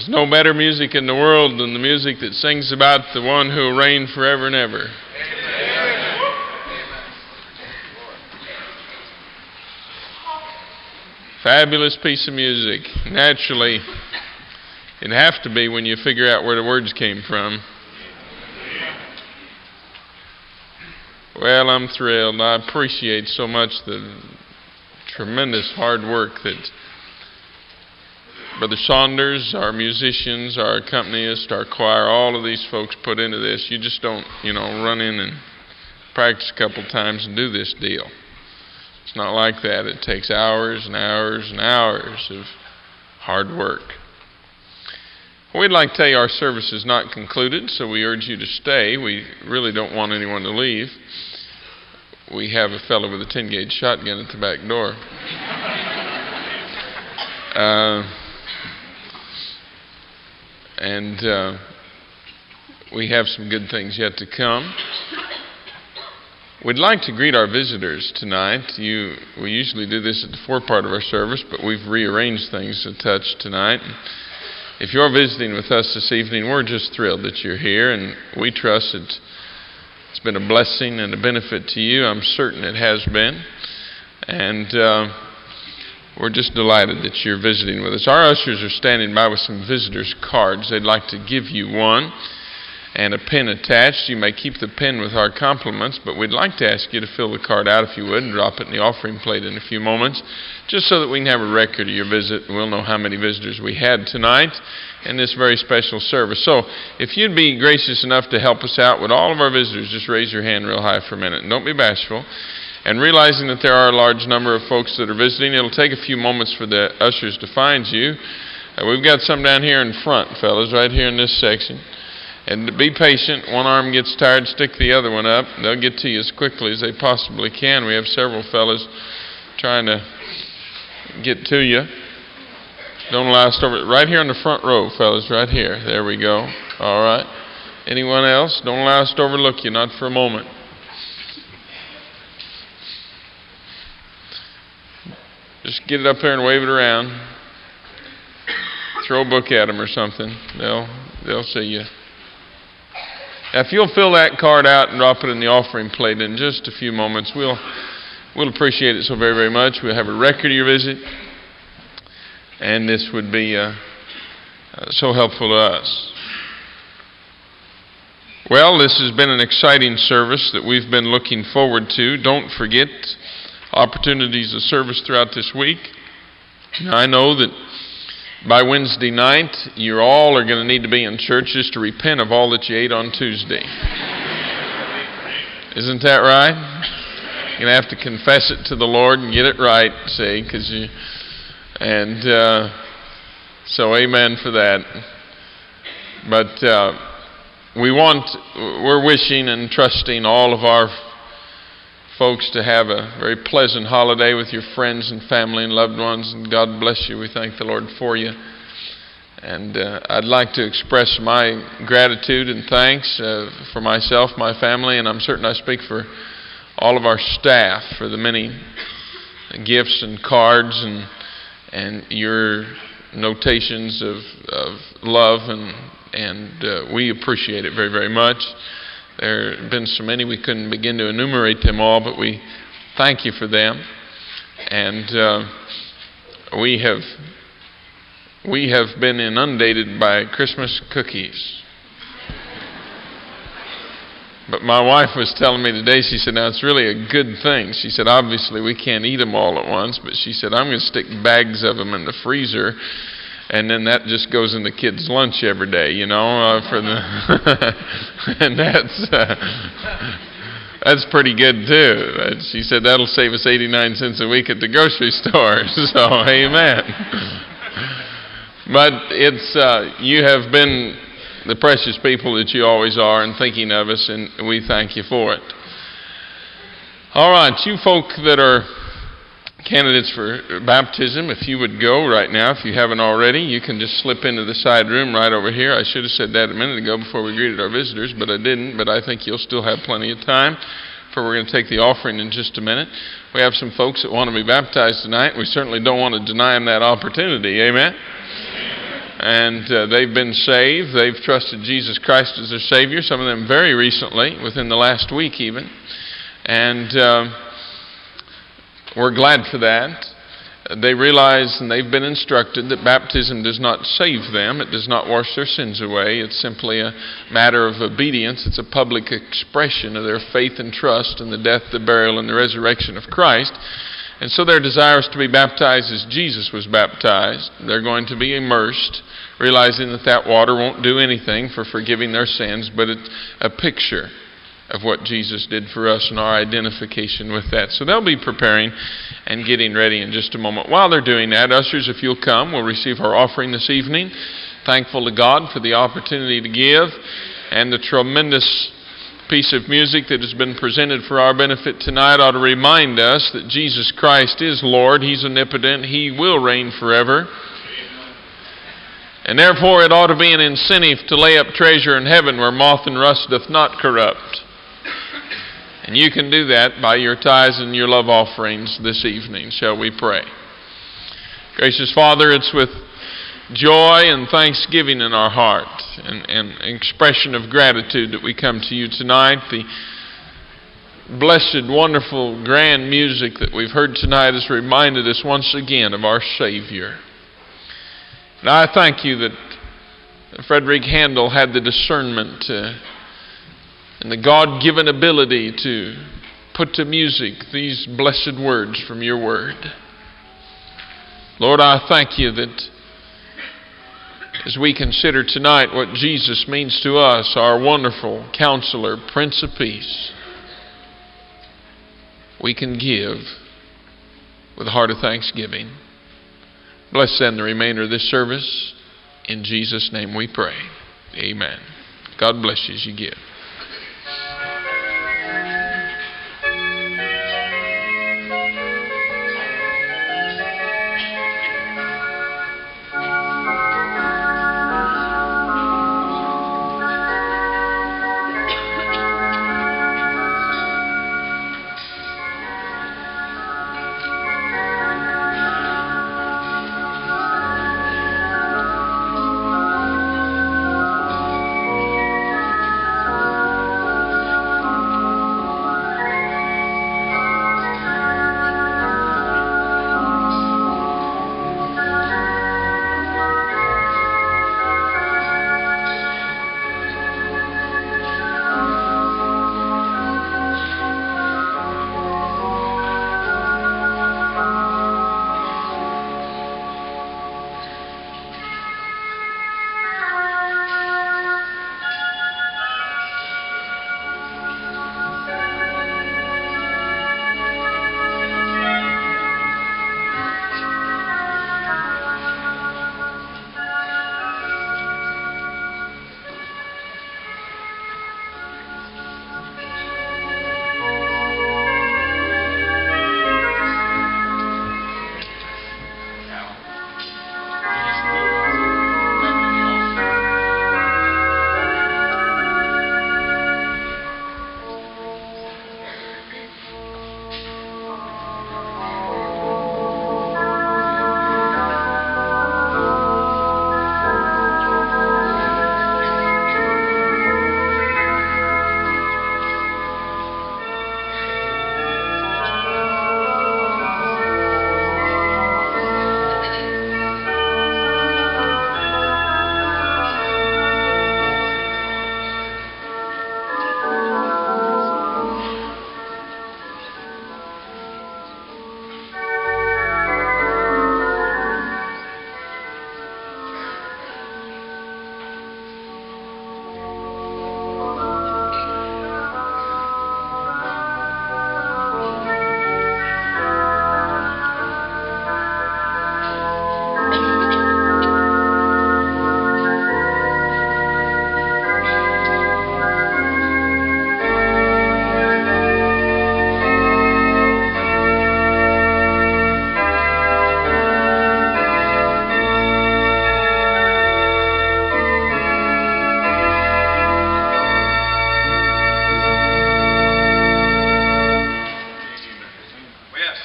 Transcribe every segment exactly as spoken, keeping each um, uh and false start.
There's no better music in the world than the music that sings about the one who will reign forever and ever. Amen. Fabulous piece of music. Naturally, it'd have to be when you figure out where the words came from. Well, I'm thrilled. I appreciate so much the tremendous hard work that Brother Saunders, our musicians, our accompanist, our choir, all of these folks put into this. You just don't, you know, run in and practice a couple times and do this deal. It's not like that. It takes hours and hours and hours of hard work. We'd like to tell you our service is not concluded, so we urge you to stay. We really don't want anyone to leave. We have a fellow with a ten-gauge shotgun at the back door. Uh... And uh, we have some good things yet to come. We'd like to greet our visitors tonight. You, we usually do this at the forepart of our service, but we've rearranged things a touch tonight. If you're visiting with us this evening, we're just thrilled that you're here, and we trust that it's been a blessing and a benefit to you. I'm certain it has been. And Uh, We're just delighted that you're visiting with us. Our ushers are standing by with some visitors' cards. They'd like to give you one and a pen attached. You may keep the pen with our compliments, but we'd like to ask you to fill the card out if you would and drop it in the offering plate in a few moments, just so that we can have a record of your visit and we'll know how many visitors we had tonight in this very special service. So if you'd be gracious enough to help us out with all of our visitors, just raise your hand real high for a minute and don't be bashful. And realizing that there are a large number of folks that are visiting, it'll take a few moments for the ushers to find you. Uh, we've got some down here in front, fellas, right here in this section. And be patient. One arm gets tired, stick the other one up. They'll get to you as quickly as they possibly can. We have several fellas trying to get to you. Don't allow us to over... Right here in the front row, fellas, right here. There we go. All right. Anyone else? Don't allow us to overlook you, not for a moment. Just get it up there and wave it around. Throw a book at them or something. They'll they'll see you. Now, if you'll fill that card out and drop it in the offering plate in just a few moments, we'll we'll appreciate it so very, very much. We'll have a record of your visit, and this would be uh, uh, so helpful to us. Well, this has been an exciting service that we've been looking forward to. Don't forget opportunities of service throughout this week. Now, I know that by Wednesday night, you all are going to need to be in church just to repent of all that you ate on Tuesday. Isn't that right? You're going to have to confess it to the Lord and get it right, see, because you, and uh, so amen for that. But uh, we want, we're wishing and trusting all of our folks to have a very pleasant holiday with your friends and family and loved ones, and God bless you. We thank the Lord for you. And uh, I'd like to express my gratitude and thanks uh, for myself, my family, and I'm certain I speak for all of our staff for the many gifts and cards and and your notations of, of love, and and uh, we appreciate it very, very much. There have been so many we couldn't begin to enumerate them all, but we thank you for them. And uh, we have we have been inundated by Christmas cookies. But my wife was telling me today, she said, now it's really a good thing. She said, obviously we can't eat them all at once, but she said, I'm going to stick bags of them in the freezer. And then that just goes in the kids' lunch every day, you know, uh, for the and that's uh, that's pretty good too. Uh, she said that'll save us eighty-nine cents a week at the grocery store. So, amen. But it's uh, you have been the precious people that you always are, and thinking of us, and we thank you for it. All right, you folk that are candidates for baptism, if you would go right now, if you haven't already, you can just slip into the side room right over here. I should have said that a minute ago before we greeted our visitors, but I didn't. But I think you'll still have plenty of time, for we're going to take the offering in just a minute. We have some folks that want to be baptized tonight. We certainly don't want to deny them that opportunity. Amen? And uh, they've been saved. They've trusted Jesus Christ as their Savior, some of them very recently, within the last week even. And uh, we're glad for that. They realize and they've been instructed that baptism does not save them. It does not wash their sins away. It's simply a matter of obedience. It's a public expression of their faith and trust in the death, the burial, and the resurrection of Christ. And so their desire is to be baptized as Jesus was baptized. They're going to be immersed, realizing that that water won't do anything for forgiving their sins, but it's a picture of what Jesus did for us and our identification with that. So they'll be preparing and getting ready in just a moment. While they're doing that, ushers, if you'll come, we'll receive our offering this evening. Thankful to God for the opportunity to give and the tremendous piece of music that has been presented for our benefit tonight ought to remind us that Jesus Christ is Lord. He's omnipotent. He will reign forever. And therefore it ought to be an incentive to lay up treasure in heaven where moth and rust doth not corrupt. And you can do that by your tithes and your love offerings this evening. Shall we pray? Gracious Father, it's with joy and thanksgiving in our heart and, and expression of gratitude that we come to you tonight. The blessed, wonderful, grand music that we've heard tonight has reminded us once again of our Savior. And I thank you that Frederick Handel had the discernment to and the God-given ability to put to music these blessed words from your word. Lord, I thank you that as we consider tonight what Jesus means to us, our wonderful Counselor, Prince of Peace, we can give with a heart of thanksgiving. Bless then the remainder of this service. In Jesus' name we pray. Amen. God bless you as you give.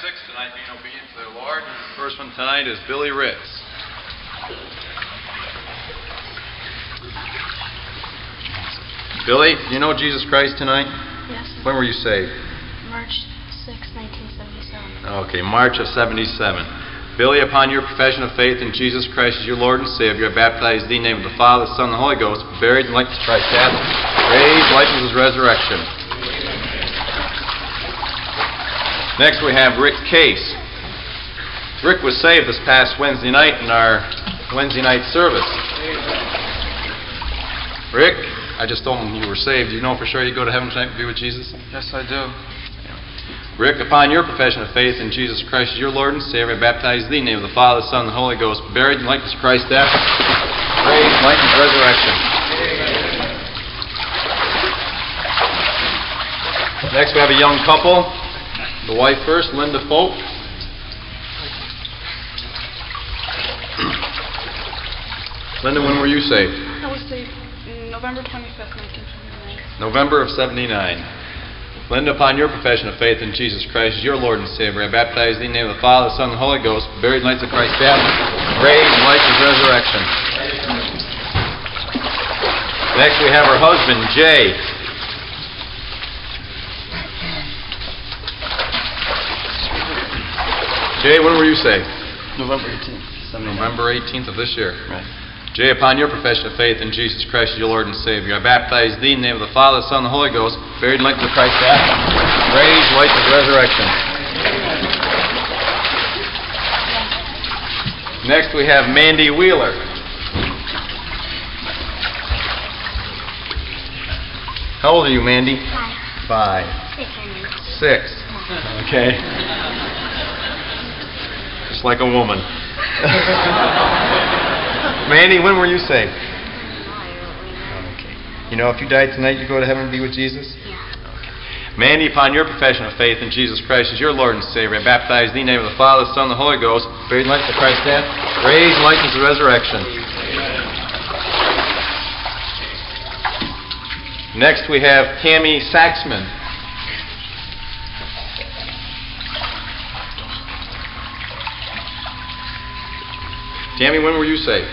Tonight is Billy Ritz. Billy, do you know Jesus Christ tonight? Yes. When were you saved? March sixth, nineteen seventy-seven. Okay, March of seventy-seven. Billy, upon your profession of faith in Jesus Christ as your Lord and Savior, I baptize thee in the name of the Father, the Son, and the Holy Ghost, buried in likeness of Christ's death, raised in likeness of his resurrection. Next we have Rick Case. Rick was saved this past Wednesday night in our Wednesday night service. Rick, I just told him you were saved. Do you know for sure you go to heaven tonight and be with Jesus? Yes, I do. Rick, upon your profession of faith in Jesus Christ as your Lord and Savior, I baptize thee in the name of the Father, the Son, and the Holy Ghost, buried in likeness of Christ's death, raised in likeness of resurrection. Next we have a young couple. The wife first, Linda Folk. Linda, when were you saved? I was saved November twenty-fifth, nineteen seventy-nine. November of seventy-nine. Linda, upon your profession of faith in Jesus Christ as your Lord and Savior, I baptize thee in the name of the Father, the Son, and the Holy Ghost, buried in lights of Christ's death, raised in lights of resurrection. Next we have her husband, Jay. Jay, when were you saved? November eighteenth. November eighteenth of this year. Right. Jay, upon your profession of faith in Jesus Christ as your Lord and Savior, I baptize thee in the name of the Father, the Son, and the Holy Ghost, buried in likeness of Christ's death, raised in likeness of resurrection. Next we have Mandy Wheeler. How old are you, Mandy? Five. Five. Six. Six. Okay. Just like a woman. Mandy, when were you saved? Okay. You know, if you died tonight, you go to heaven and be with Jesus? Yeah. Okay. Mandy, upon your profession of faith in Jesus Christ as your Lord and Savior, I baptize thee in the name of the Father, the Son, and the Holy Ghost, buried in likeness of Christ's death, raised in likeness of resurrection. Next we have Tammy Saxman. Tammy, when were you saved?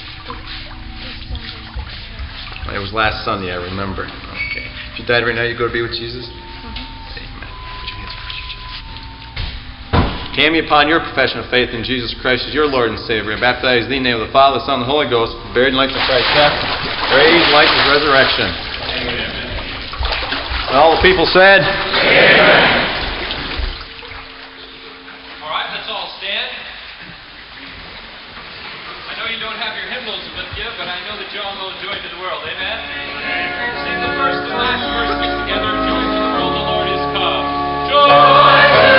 It was last Sunday, I remember. Okay. If you died right now, you go to be with Jesus? Amen. Put your hands across your chest. Tammy, upon your profession of faith in Jesus Christ as your Lord and Savior, I baptize thee in the name of the Father, the Son, and the Holy Ghost, buried in likeness of Christ's death, raised in likeness of resurrection. And all the people said, Amen. All right, let's all stand. I know you don't have your hymnals with you, but I know that you all know Joy to the World. Amen? Sing the first and last verses together. Joy to the world, the Lord is come. Joy!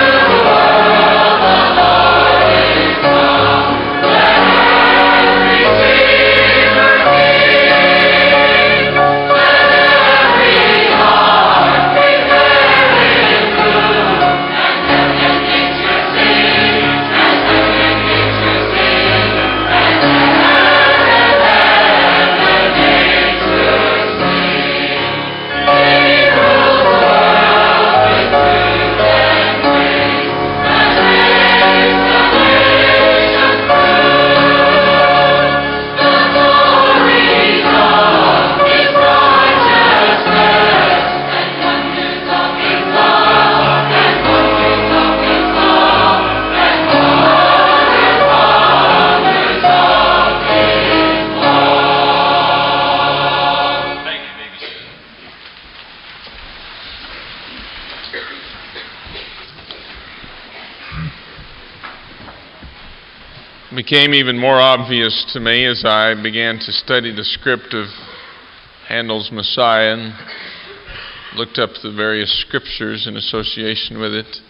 Became even more obvious to me as I began to study the script of Handel's Messiah and looked up the various scriptures in association with it,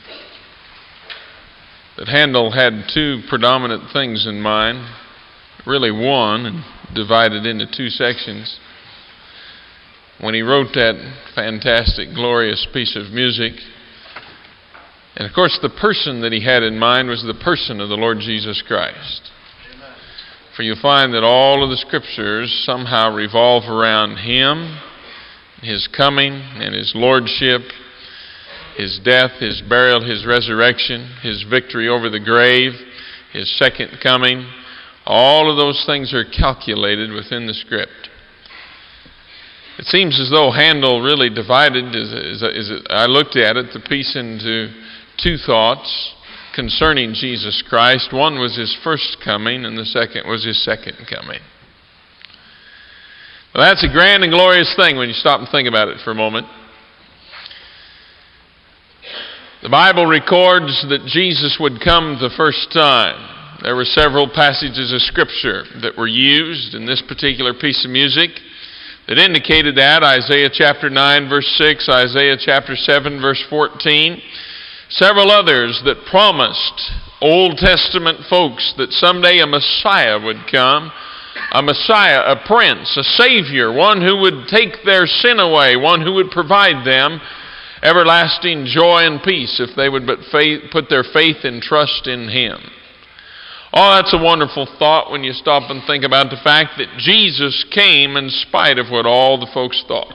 that Handel had two predominant things in mind, really one, and divided into two sections. When he wrote that fantastic, glorious piece of music, and of course, the person that he had in mind was the person of the Lord Jesus Christ. Amen. For you'll find that all of the scriptures somehow revolve around Him, His coming and His lordship, His death, His burial, His resurrection, His victory over the grave, His second coming. All of those things are calculated within the script. It seems as though Handel really divided, as, as, as I looked at it, the piece into two thoughts concerning Jesus Christ. One was His first coming, and the second was His second coming. Well, that's a grand and glorious thing when you stop and think about it for a moment. The Bible records that Jesus would come the first time. There were several passages of Scripture that were used in this particular piece of music that indicated that. Isaiah chapter nine, verse six, Isaiah chapter seven, verse fourteen. Several others that promised Old Testament folks that someday a Messiah would come. A Messiah, a Prince, a Savior, one who would take their sin away, one who would provide them everlasting joy and peace if they would but faith, put their faith and trust in Him. Oh, that's a wonderful thought when you stop and think about the fact that Jesus came in spite of what all the folks thought.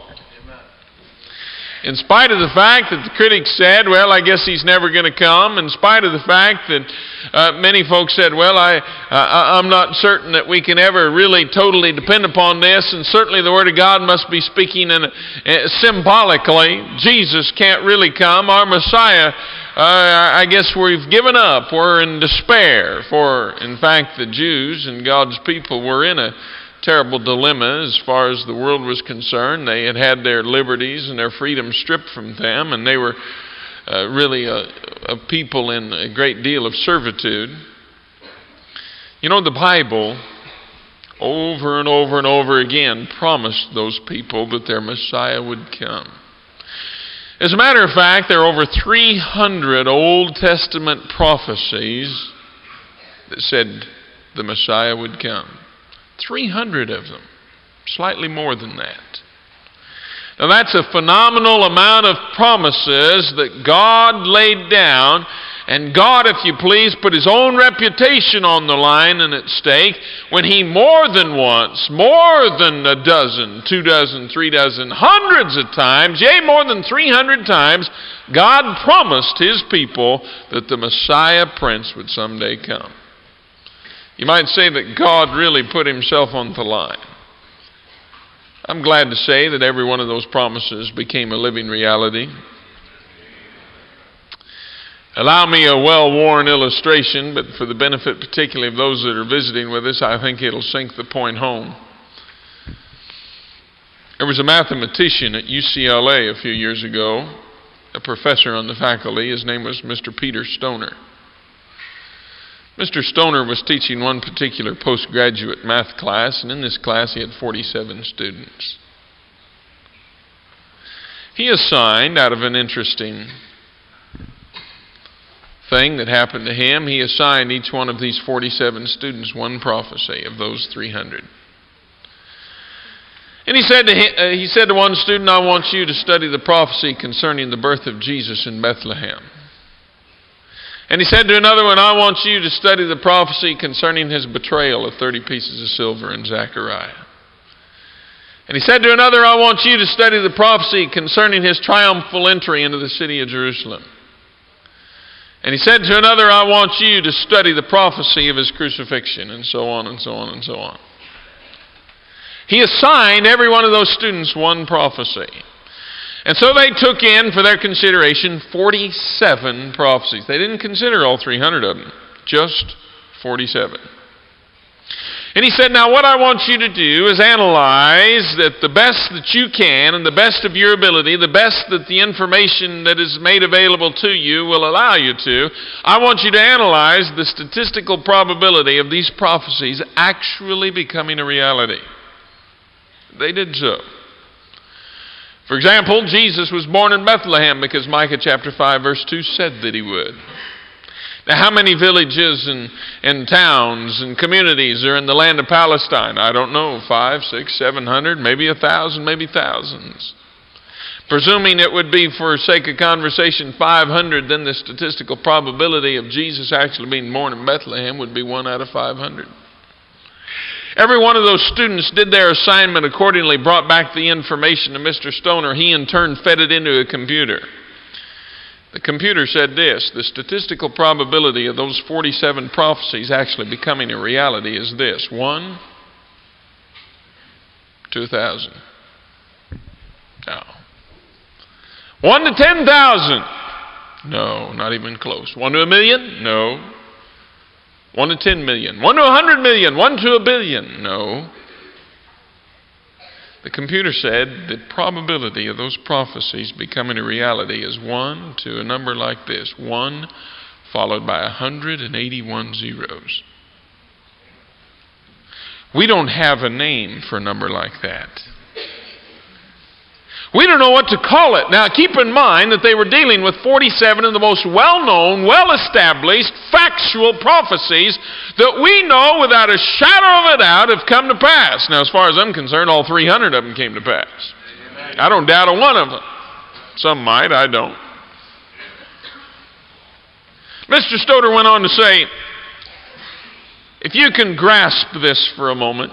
In spite of the fact that the critics said, well, I guess He's never going to come. In spite of the fact that uh, many folks said, well, I, uh, I'm not certain that we can ever really totally depend upon this. And certainly the Word of God must be speaking in a, uh, symbolically. Jesus can't really come. Our Messiah, uh, I guess we've given up. We're in despair. For, in fact, the Jews and God's people were in a terrible dilemma as far as the world was concerned. They had had their liberties and their freedom stripped from them, and they were uh, really a, a people in a great deal of servitude. You know, the Bible, over and over and over again, promised those people that their Messiah would come. As a matter of fact, there are over three hundred Old Testament prophecies that said the Messiah would come. three hundred of them, slightly more than that. Now that's a phenomenal amount of promises that God laid down, and God, if you please, put His own reputation on the line and at stake when He more than once, more than a dozen, two dozen, three dozen, hundreds of times, yea, more than three hundred times, God promised His people that the Messiah Prince would someday come. You might say that God really put Himself on the line. I'm glad to say that every one of those promises became a living reality. Allow me a well-worn illustration, but for the benefit particularly of those that are visiting with us, I think it'll sink the point home. There was a mathematician at U C L A a few years ago, a professor on the faculty. His name was Mister Peter Stoner. Mister Stoner was teaching one particular postgraduate math class, and in this class he had forty-seven students. He assigned, out of an interesting thing that happened to him, he assigned each one of these forty-seven students one prophecy of those three hundred. And he said to him, uh, he said to one student, I want you to study the prophecy concerning the birth of Jesus in Bethlehem. And he said to another one, I want you to study the prophecy concerning His betrayal of thirty pieces of silver in Zechariah. And he said to another, I want you to study the prophecy concerning His triumphal entry into the city of Jerusalem. And he said to another, I want you to study the prophecy of His crucifixion, and so on and so on and so on. He assigned every one of those students one prophecy. And so they took in for their consideration forty-seven prophecies. They didn't consider all three hundred of them, just forty-seven. And he said, now what I want you to do is analyze that the best that you can and the best of your ability, the best that the information that is made available to you will allow you to. I want you to analyze the statistical probability of these prophecies actually becoming a reality. They did so. For example, Jesus was born in Bethlehem because Micah chapter five verse two said that He would. Now, how many villages and, and towns and communities are in the land of Palestine? I don't know, five, six, seven hundred, maybe a thousand, maybe thousands. Presuming it would be, for sake of conversation, five hundred, then the statistical probability of Jesus actually being born in Bethlehem would be one out of five hundred. Every one of those students did their assignment accordingly, brought back the information to Mister Stoner. He in turn fed it into a computer. The computer said this: the statistical probability of those forty-seven prophecies actually becoming a reality is this: one to a thousand. No. One to ten thousand? No, not even close. One to a million? No. One to ten million? One to a hundred million? One to a billion? No. The computer said the probability of those prophecies becoming a reality is one to a number like this. One followed by one hundred eighty-one zeros. We don't have a name for a number like that. We don't know what to call it. Now, keep in mind that they were dealing with forty-seven of the most well-known, well-established, factual prophecies that we know without a shadow of a doubt have come to pass. Now, as far as I'm concerned, all three hundred of them came to pass. I don't doubt a one of them. Some might, I don't. Mister Stoddard went on to say, if you can grasp this for a moment,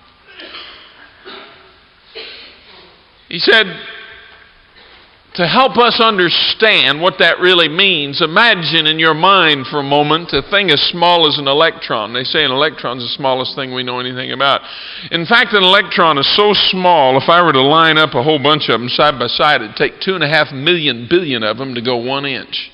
he said, to help us understand what that really means, imagine in your mind for a moment a thing as small as an electron. They say an electron is the smallest thing we know anything about. In fact, an electron is so small, if I were to line up a whole bunch of them side by side, it'd take two and a half million billion of them to go one inch.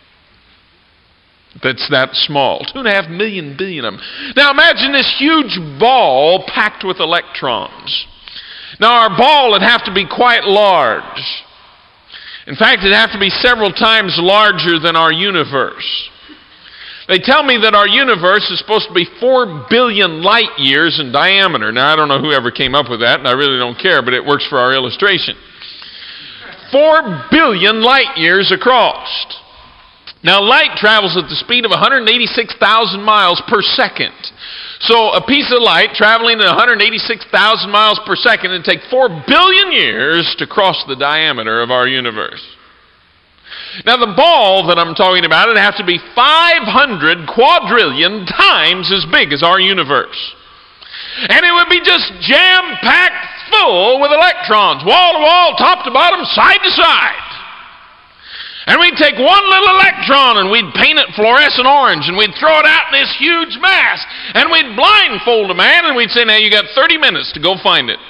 That's that small. Two and a half million billion of them. Now imagine this huge ball packed with electrons. Now our ball would have to be quite large. In fact, it'd have to be several times larger than our universe. They tell me that our universe is supposed to be four billion light years in diameter. Now I don't know whoever came up with that, and I really don't care, but it works for our illustration. Four billion light years across. Now light travels at the speed of one hundred eighty-six thousand miles per second. So a piece of light traveling at one hundred eighty-six thousand miles per second would take four billion years to cross the diameter of our universe. Now the ball that I'm talking about would have to be five hundred quadrillion times as big as our universe. And it would be just jam-packed full with electrons, wall to wall, top to bottom, side to side. And we'd take one little electron and we'd paint it fluorescent orange and we'd throw it out in this huge mass and we'd blindfold a man and we'd say, now you got thirty minutes to go find it.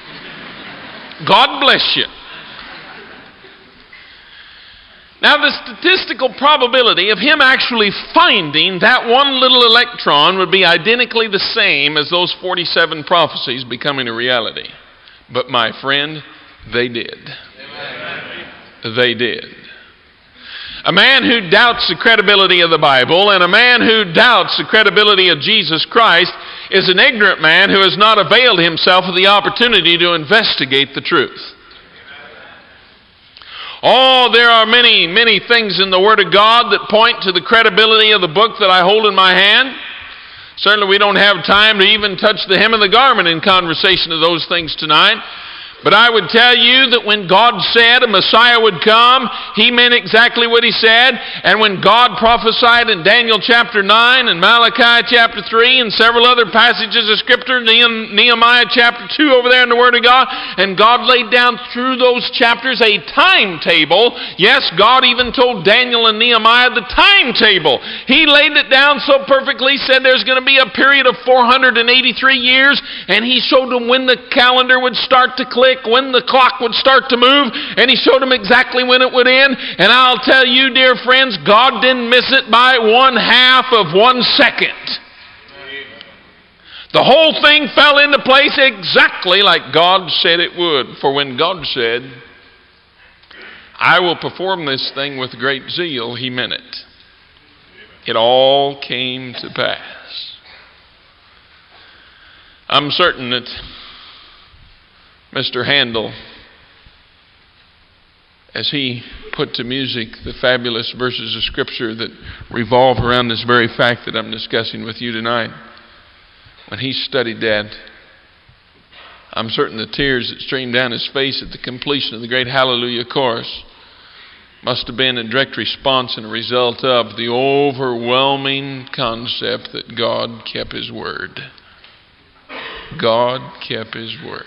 God bless you. Now the statistical probability of him actually finding that one little electron would be identically the same as those forty-seven prophecies becoming a reality. But my friend, they did. Amen. They did. A man who doubts the credibility of the Bible and a man who doubts the credibility of Jesus Christ is an ignorant man who has not availed himself of the opportunity to investigate the truth. Oh, there are many, many things in the Word of God that point to the credibility of the book that I hold in my hand. Certainly we don't have time to even touch the hem of the garment in conversation of those things tonight. But I would tell you that when God said a Messiah would come, He meant exactly what He said. And when God prophesied in Daniel chapter nine and Malachi chapter three and several other passages of Scripture, Nehemiah chapter two over there in the Word of God, and God laid down through those chapters a timetable. Yes, God even told Daniel and Nehemiah the timetable. He laid it down so perfectly, said there's going to be a period of four hundred eighty-three years, and He showed them when the calendar would start to click, when the clock would start to move, and He showed them exactly when it would end. And I'll tell you, dear friends, God didn't miss it by one half of one second. The whole thing fell into place exactly like God said it would. For when God said, I will perform this thing with great zeal, He meant it. It all came to pass. I'm certain that Mister Handel, as he put to music the fabulous verses of Scripture that revolve around this very fact that I'm discussing with you tonight, when he studied that, I'm certain the tears that streamed down his face at the completion of the great Hallelujah chorus must have been a direct response and a result of the overwhelming concept that God kept His word. God kept His word.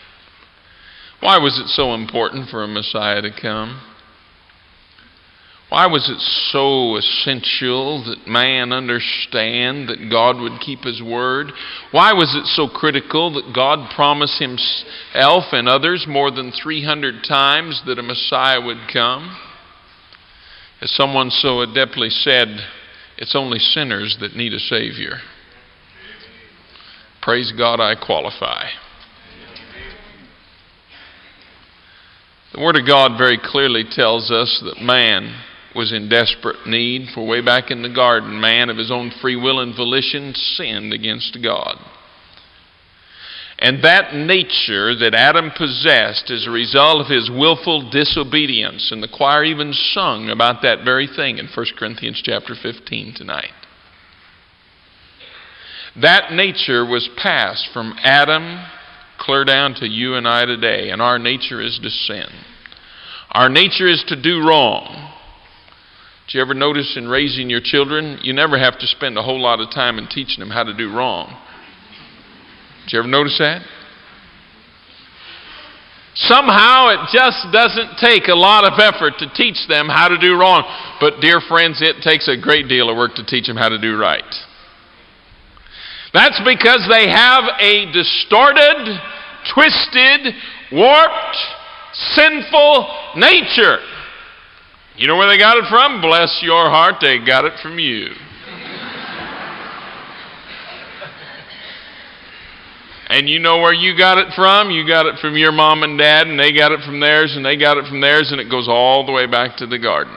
Why was it so important for a Messiah to come? Why was it so essential that man understand that God would keep His word? Why was it so critical that God promised Himself and others more than three hundred times that a Messiah would come? As someone so adeptly said, it's only sinners that need a Savior. Praise God, I qualify. The Word of God very clearly tells us that man was in desperate need, for way back in the garden, man of his own free will and volition sinned against God. And that nature that Adam possessed as a result of his willful disobedience, and the choir even sung about that very thing in First Corinthians chapter fifteen tonight. That nature was passed from Adam clear down to you and I today, and our nature is to sin. Our nature is to do wrong. Did you ever notice in raising your children, you never have to spend a whole lot of time in teaching them how to do wrong? Did you ever notice that? Somehow it just doesn't take a lot of effort to teach them how to do wrong. But dear friends, it takes a great deal of work to teach them how to do right. That's because they have a distorted, twisted, warped, sinful nature. You know where they got it from? Bless your heart, they got it from you. And you know where you got it from? You got it from your mom and dad, and they got it from theirs, and they got it from theirs, and it goes all the way back to the garden.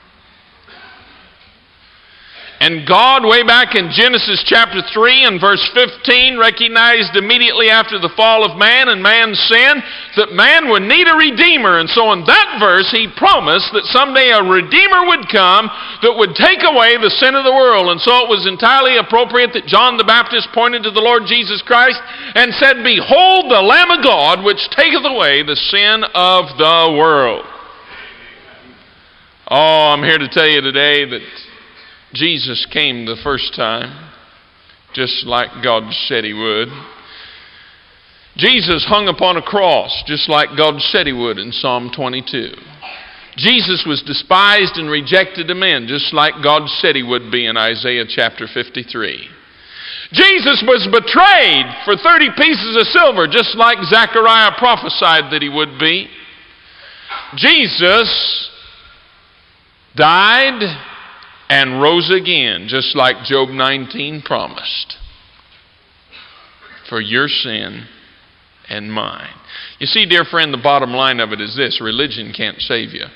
And God, way back in Genesis chapter three and verse fifteen, recognized immediately after the fall of man and man's sin that man would need a Redeemer. And so in that verse, He promised that someday a Redeemer would come that would take away the sin of the world. And so it was entirely appropriate that John the Baptist pointed to the Lord Jesus Christ and said, "Behold the Lamb of God, which taketh away the sin of the world." Oh, I'm here to tell you today that Jesus came the first time, just like God said He would. Jesus hung upon a cross, just like God said He would in Psalm twenty-two. Jesus was despised and rejected of men, just like God said He would be in Isaiah chapter fifty-three. Jesus was betrayed for thirty pieces of silver, just like Zechariah prophesied that He would be. Jesus died and rose again, just like Job nineteen promised, for your sin and mine. You see, dear friend, the bottom line of it is this: religion can't save you.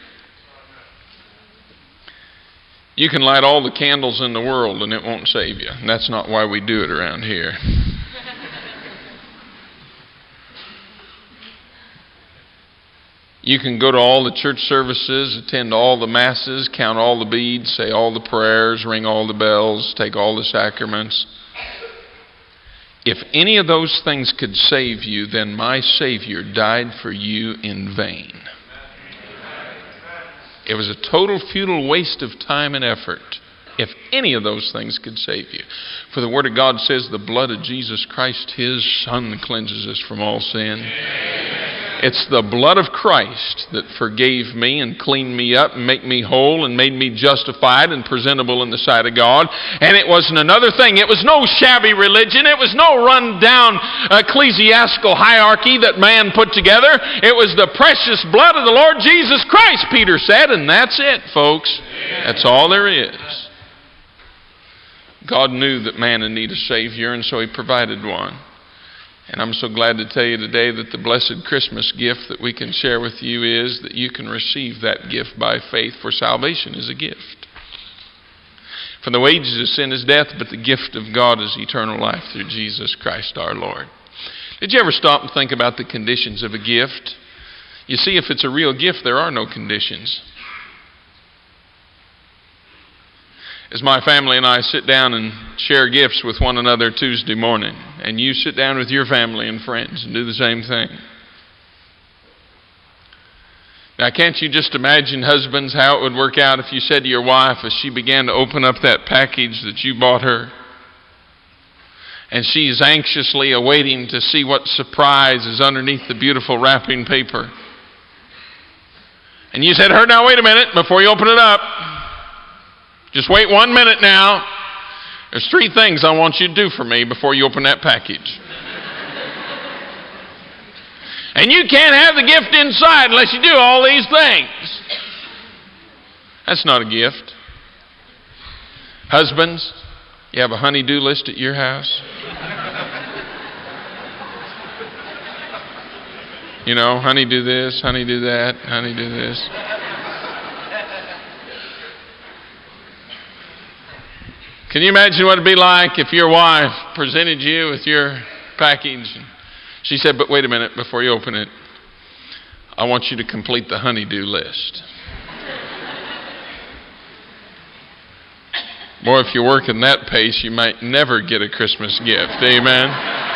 You can light all the candles in the world and it won't save you. And that's not why we do it around here. You can go to all the church services, attend all the masses, count all the beads, say all the prayers, ring all the bells, take all the sacraments. If any of those things could save you, then my Savior died for you in vain. It was a total futile waste of time and effort if any of those things could save you. For the Word of God says the blood of Jesus Christ, His Son, cleanses us from all sin. It's the blood of Christ that forgave me and cleaned me up and made me whole and made me justified and presentable in the sight of God. And it wasn't another thing. It was no shabby religion. It was no run-down ecclesiastical hierarchy that man put together. It was the precious blood of the Lord Jesus Christ, Peter said, and that's it, folks. That's all there is. God knew that man would need a Savior, and so He provided one. And I'm so glad to tell you today that the blessed Christmas gift that we can share with you is that you can receive that gift by faith, for salvation is a gift. For the wages of sin is death, but the gift of God is eternal life through Jesus Christ our Lord. Did you ever stop and think about the conditions of a gift? You see, if it's a real gift, there are no conditions. As my family and I sit down and share gifts with one another Tuesday morning, and you sit down with your family and friends and do the same thing. Now, can't you just imagine, husbands, how it would work out if you said to your wife as she began to open up that package that you bought her, and she's anxiously awaiting to see what surprise is underneath the beautiful wrapping paper. And you said, "Her, now wait a minute before you open it up. Just wait one minute now. There's three things I want you to do for me before you open that package. And you can't have the gift inside unless you do all these things." That's not a gift. Husbands, you have a honey-do list at your house? You know, honey do this, honey do that, honey do this. Can you imagine what it'd be like if your wife presented you with your package and she said, "But wait a minute, before you open it, I want you to complete the honey-do list." Boy, if you work in that pace, you might never get a Christmas gift. Amen?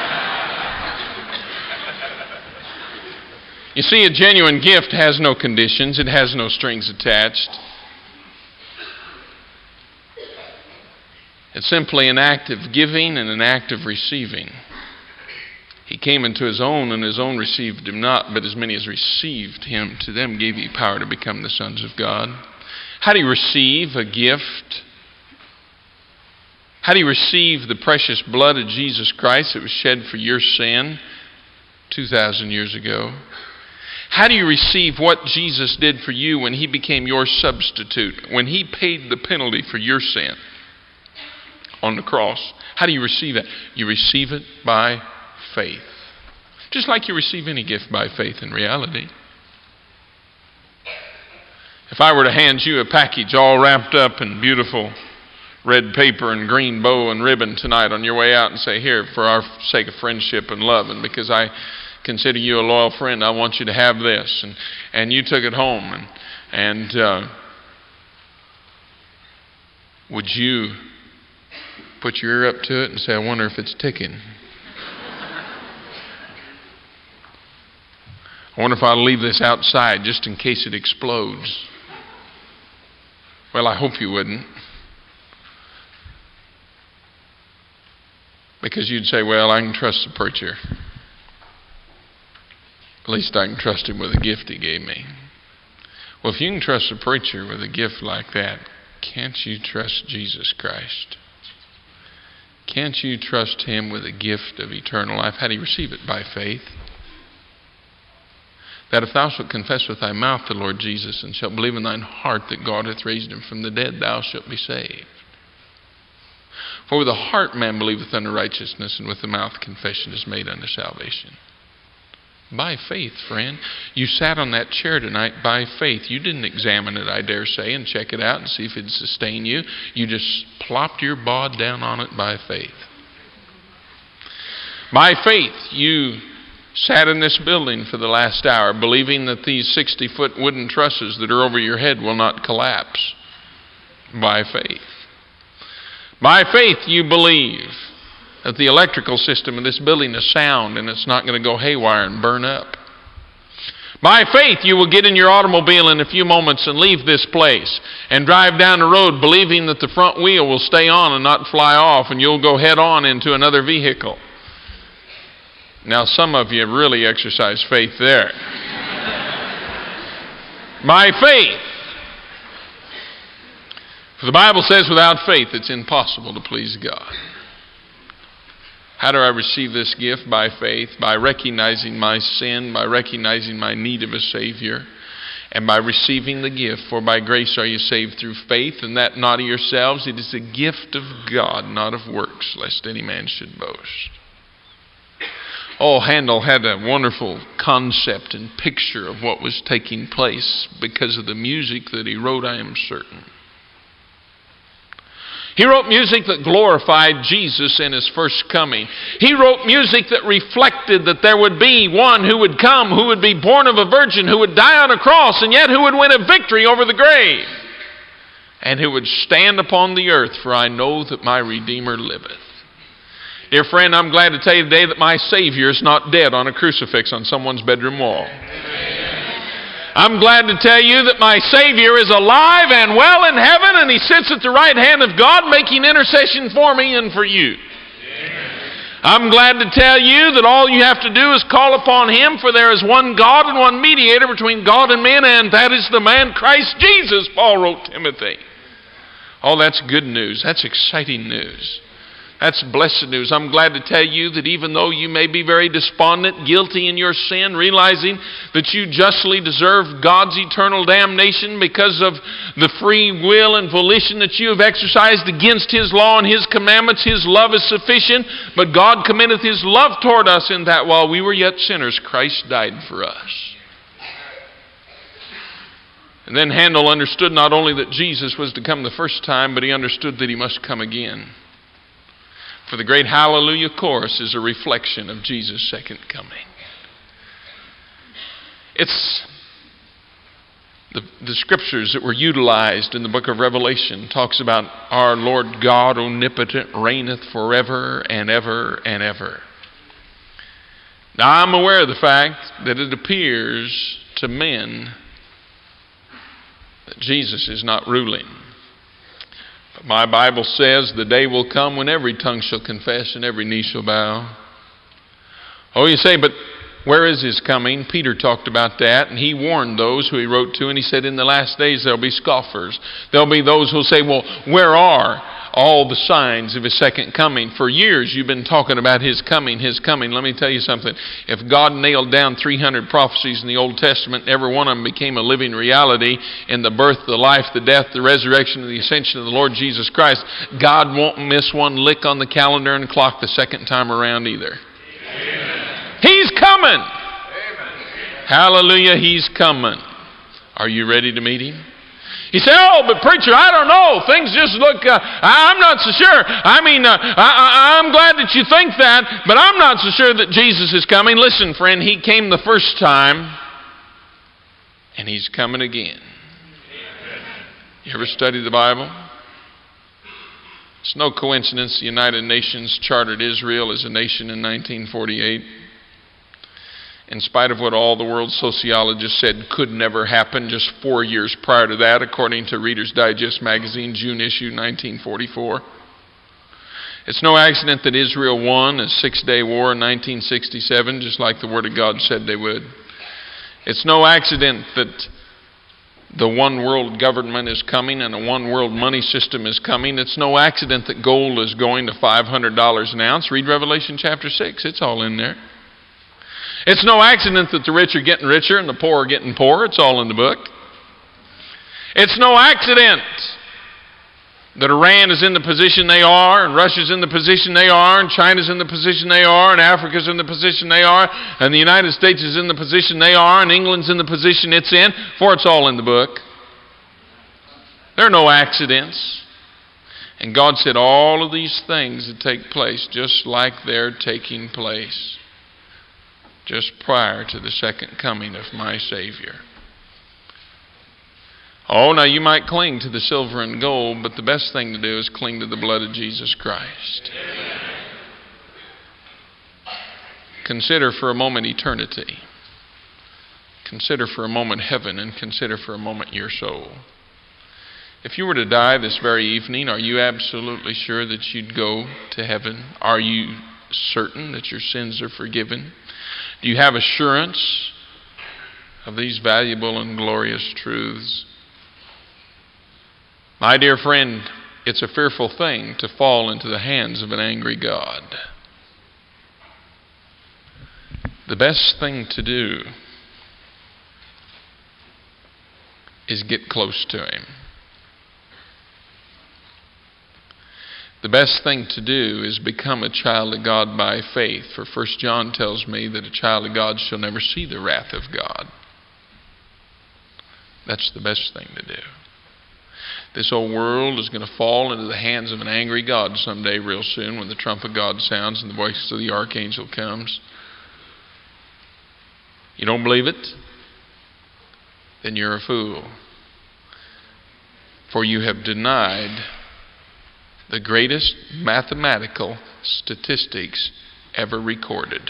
You see, a genuine gift has no conditions. It has no strings attached. It's simply an act of giving and an act of receiving. He came into his own, and his own received him not, but as many as received him, to them gave he power to become the sons of God. How do you receive a gift? How do you receive the precious blood of Jesus Christ that was shed for your sin two thousand years ago? How do you receive what Jesus did for you when he became your substitute, when he paid the penalty for your sin on the cross? How do you receive it? You receive it by faith. Just like you receive any gift by faith in reality. If I were to hand you a package all wrapped up in beautiful red paper and green bow and ribbon tonight on your way out and say, "Here, for our sake of friendship and love, and because I consider you a loyal friend, I want you to have this," and and you took it home, and and uh, would you put your ear up to it and say, "I wonder if it's ticking"? I wonder if I'll leave this outside just in case it explodes. Well, I hope you wouldn't. Because you'd say, "Well, I can trust the preacher. At least I can trust him with a gift he gave me." Well, if you can trust the preacher with a gift like that, can't you trust Jesus Christ? Can't you trust him with a gift of eternal life? How do you receive it? By faith. That if thou shalt confess with thy mouth the Lord Jesus, and shalt believe in thine heart that God hath raised him from the dead, thou shalt be saved. For with the heart man believeth unto righteousness, and with the mouth confession is made unto salvation. By faith, friend. You sat on that chair tonight by faith. You didn't examine it, I dare say, and check it out and see if it'd sustain you. You just plopped your bod down on it by faith. By faith, you sat in this building for the last hour, believing that these sixty-foot wooden trusses that are over your head will not collapse. By faith. By faith, you believe that the electrical system of this building is sound and it's not going to go haywire and burn up. By faith, you will get in your automobile in a few moments and leave this place and drive down the road believing that the front wheel will stay on and not fly off, and you'll go head on into another vehicle. Now, some of you really exercise faith there. By faith. For the Bible says without faith it's impossible to please God. How do I receive this gift? By faith, by recognizing my sin, by recognizing my need of a Savior, and by receiving the gift. For by grace are you saved through faith, and that not of yourselves. It is a gift of God, not of works, lest any man should boast. Oh, Handel had a wonderful concept and picture of what was taking place because of the music that he wrote, I am certain. He wrote music that glorified Jesus in his first coming. He wrote music that reflected that there would be one who would come, who would be born of a virgin, who would die on a cross, and yet who would win a victory over the grave, and who would stand upon the earth, for I know that my Redeemer liveth. Dear friend, I'm glad to tell you today that my Savior is not dead on a crucifix on someone's bedroom wall. I'm glad to tell you that my Savior is alive and well in heaven, and He sits at the right hand of God making intercession for me and for you. I'm glad to tell you that all you have to do is call upon Him, for there is one God and one mediator between God and men, and that is the man Christ Jesus, Paul wrote Timothy. Oh, that's good news. That's exciting news. That's blessed news. I'm glad to tell you that even though you may be very despondent, guilty in your sin, realizing that you justly deserve God's eternal damnation because of the free will and volition that you have exercised against His law and His commandments, His love is sufficient. But God commendeth His love toward us in that while we were yet sinners, Christ died for us. And then Handel understood not only that Jesus was to come the first time, but he understood that He must come again. For the great Hallelujah chorus is a reflection of Jesus' second coming. It's the, the scriptures that were utilized in the book of Revelation talks about our Lord God omnipotent reigneth forever and ever and ever. Now I'm aware of the fact that it appears to men that Jesus is not ruling. My Bible says the day will come when every tongue shall confess and every knee shall bow. Oh, you say, but where is His coming? Peter talked about that, and he warned those who he wrote to, and he said, in the last days there'll be scoffers. There'll be those who'll say, well, where are all the signs of His second coming? For years you've been talking about His coming, His coming. Let me tell you something. If God nailed down three hundred prophecies in the Old Testament, every one of them became a living reality in the birth, the life, the death, the resurrection, and the ascension of the Lord Jesus Christ, God won't miss one lick on the calendar and clock the second time around either. Amen. He's coming. Amen. Hallelujah, He's coming. Are you ready to meet Him? You say, oh, but preacher, I don't know. Things just look, uh, I'm not so sure. I mean, uh, I, I, I'm glad that you think that, but I'm not so sure that Jesus is coming. Listen, friend, He came the first time, and He's coming again. You ever study the Bible? It's no coincidence the United Nations chartered Israel as a nation in nineteen forty-eight. In spite of what all the world sociologists said could never happen just four years prior to that, according to Reader's Digest magazine, June issue, nineteen forty-four. It's no accident that Israel won a six-day war in nineteen sixty-seven, just like the Word of God said they would. It's no accident that the one world government is coming and a one world money system is coming. It's no accident that gold is going to five hundred dollars an ounce. Read Revelation chapter six. It's all in there. It's no accident that the rich are getting richer and the poor are getting poorer. It's all in the book. It's no accident that Iran is in the position they are, and Russia's in the position they are, and China's in the position they are, and Africa's in the position they are, and the United States is in the position they are, and England's in the position it's in, for it's all in the book. There are no accidents. And God said all of these things that take place just like they're taking place just prior to the second coming of my Savior. Oh, now you might cling to the silver and gold, but the best thing to do is cling to the blood of Jesus Christ. Amen. Consider for a moment eternity. Consider for a moment heaven, and consider for a moment your soul. If you were to die this very evening, are you absolutely sure that you'd go to heaven? Are you certain that your sins are forgiven? Do you have assurance of these valuable and glorious truths? My dear friend, it's a fearful thing to fall into the hands of an angry God. The best thing to do is get close to Him. The best thing to do is become a child of God by faith. For First John tells me that a child of God shall never see the wrath of God. That's the best thing to do. This old world is going to fall into the hands of an angry God someday real soon when the trump of God sounds and the voice of the archangel comes. You don't believe it? Then you're a fool. For you have denied the greatest mathematical statistics ever recorded.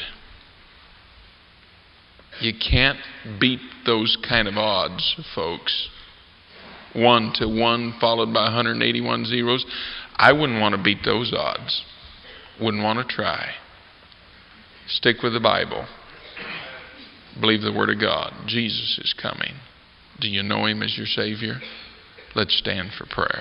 You can't beat those kind of odds, folks. One to one followed by one hundred eighty-one zeros. I wouldn't want to beat those odds. Wouldn't want to try. Stick with the Bible. Believe the Word of God. Jesus is coming. Do you know Him as your Savior? Let's stand for prayer.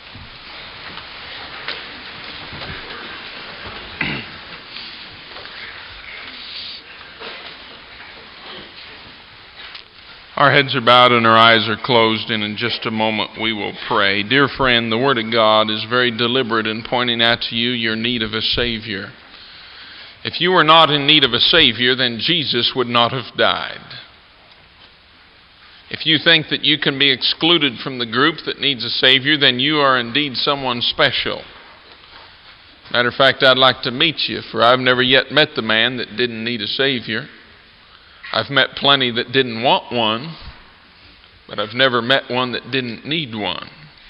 Our heads are bowed and our eyes are closed, and in just a moment we will pray. Dear friend, the Word of God is very deliberate in pointing out to you your need of a Savior. If you were not in need of a Savior, then Jesus would not have died. If you think that you can be excluded from the group that needs a Savior, then you are indeed someone special. Matter of fact, I'd like to meet you, for I've never yet met the man that didn't need a Savior. I've met plenty that didn't want one, but I've never met one that didn't need one.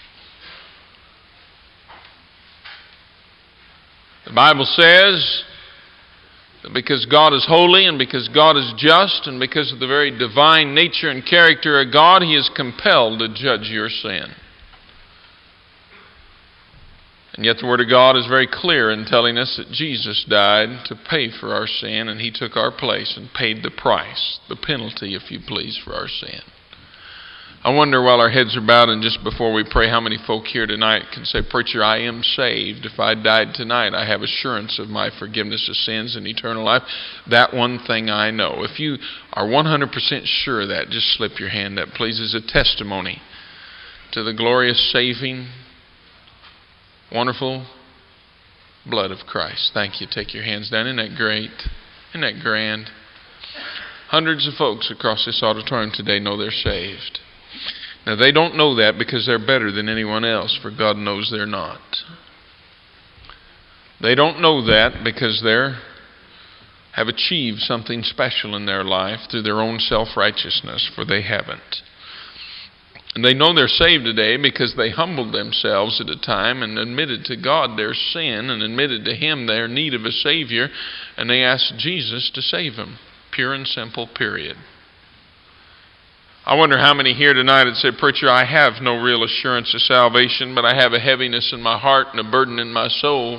The Bible says that because God is holy and because God is just and because of the very divine nature and character of God, He is compelled to judge your sin. And yet the Word of God is very clear in telling us that Jesus died to pay for our sin, and He took our place and paid the price, the penalty, if you please, for our sin. I wonder, while our heads are bowed and just before we pray, how many folk here tonight can say, "Preacher, I am saved. If I died tonight, I have assurance of my forgiveness of sins and eternal life. That one thing I know." If you are one hundred percent sure of that, just slip your hand up, please, as a testimony to the glorious saving, wonderful blood of Christ. Thank you. Take your hands down. Isn't that great? Isn't that grand? Hundreds of folks across this auditorium today know they're saved. Now, they don't know that because they're better than anyone else, for God knows they're not. They don't know that because they have achieved something special in their life through their own self-righteousness, for they haven't. And they know they're saved today because they humbled themselves at a time and admitted to God their sin and admitted to Him their need of a Savior, and they asked Jesus to save them. Pure and simple, period. I wonder how many here tonight would say, "Preacher, I have no real assurance of salvation, but I have a heaviness in my heart and a burden in my soul.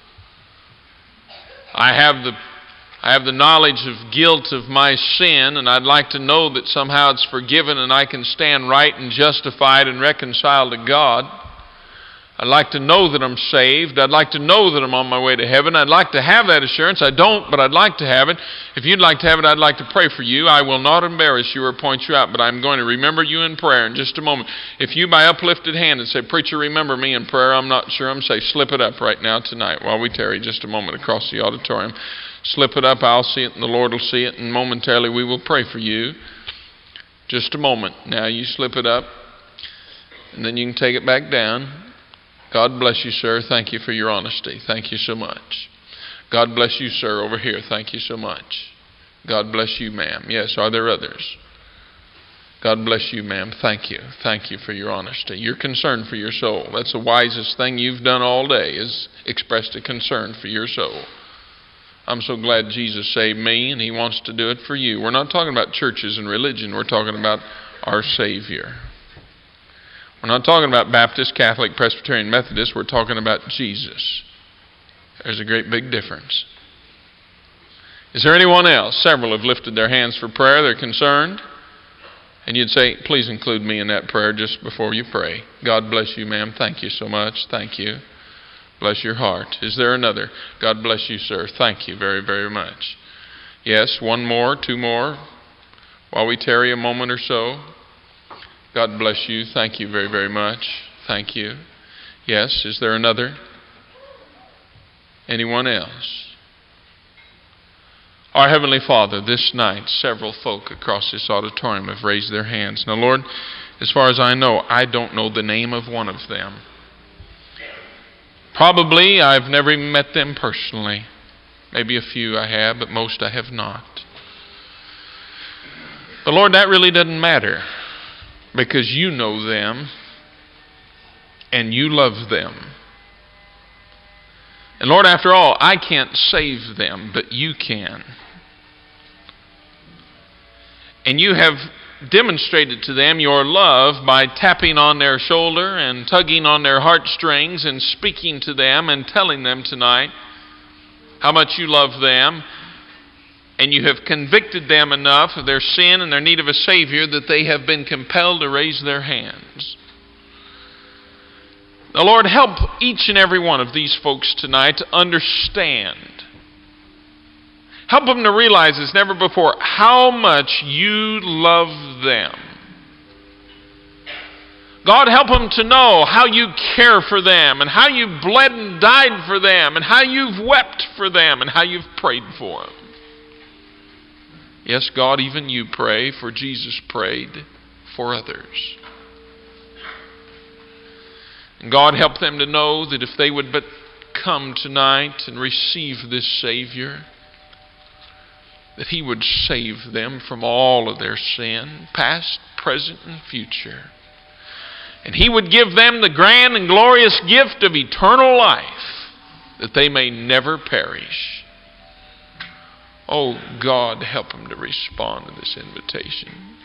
I have the I have the knowledge of guilt of my sin, and I'd like to know that somehow it's forgiven and I can stand right and justified and reconciled to God. I'd like to know that I'm saved. I'd like to know that I'm on my way to heaven. I'd like to have that assurance. I don't, but I'd like to have it. If you'd like to have it, I'd like to pray for you. I will not embarrass you or point you out, but I'm going to remember you in prayer in just a moment. If you by uplifted hand and say, "Preacher, remember me in prayer, I'm not sure I'm saved," slip it up right now tonight while we tarry just a moment across the auditorium. Slip it up. I'll see it and the Lord will see it, and momentarily we will pray for you. Just a moment. Now you slip it up, and then you can take it back down. God bless you, sir. Thank you for your honesty. Thank you so much. God bless you, sir, over here. Thank you so much. God bless you, ma'am. Yes, are there others? God bless you, ma'am. Thank you. Thank you for your honesty. You're concerned for your soul. That's the wisest thing you've done all day, is expressed a concern for your soul. I'm so glad Jesus saved me, and He wants to do it for you. We're not talking about churches and religion. We're talking about our Savior. We're not talking about Baptist, Catholic, Presbyterian, Methodist. We're talking about Jesus. There's a great big difference. Is there anyone else? Several have lifted their hands for prayer. They're concerned. And you'd say, "Please include me in that prayer just before you pray." God bless you, ma'am. Thank you so much. Thank you. Bless your heart. Is there another? God bless you, sir. Thank you very, very much. Yes, one more, two more, while we tarry a moment or so. God bless you. Thank you very, very much. Thank you. Yes, is there another? Anyone else? Our Heavenly Father, this night, several folk across this auditorium have raised their hands. Now, Lord, as far as I know, I don't know the name of one of them. Probably I've never even met them personally. Maybe a few I have, but most I have not. But Lord, that really doesn't matter, because you know them and you love them. And Lord, after all, I can't save them, but you can. And you have demonstrated to them your love by tapping on their shoulder and tugging on their heartstrings and speaking to them and telling them tonight how much you love them and you have convicted them enough of their sin and their need of a Savior that they have been compelled to raise their hands. Now, Lord, help each and every one of these folks tonight to understand. Help them to realize as never before how much you love them. God, help them to know how you care for them and how you bled and died for them and how you've wept for them and how you've prayed for them. Yes, God, even you pray, for Jesus prayed for others. And God, help them to know that if they would but come tonight and receive this Savior, that He would save them from all of their sin, past, present, and future. And He would give them the grand and glorious gift of eternal life, that they may never perish. Oh, God, help them to respond to this invitation.